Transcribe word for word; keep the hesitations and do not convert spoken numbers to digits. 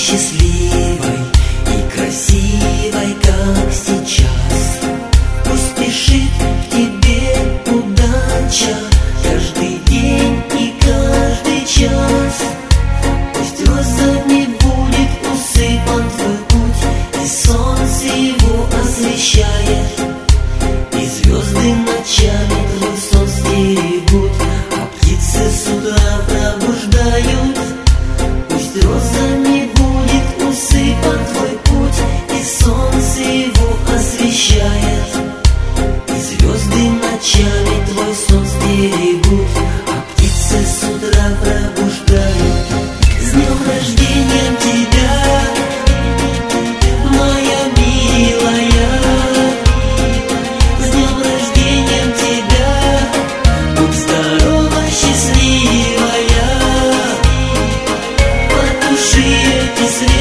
счастливой и красивой, как сейчас. Пусть спешит к тебе удача каждый день и каждый час. Пусть розами будет усыпан твой путь, и солнце его освещает, и звезды ночами твой сон стерегут, а птицы с утра пробуждают. Пусть розами будет усыпан твой путь, и солнце его освещает, и звезды ночами твой сон стерегут, а птицы с утра пробуждают. С днем рождения тебя, моя милая! С днем рождения тебя! Будь здорова, счастливая! Потуши эти свечи.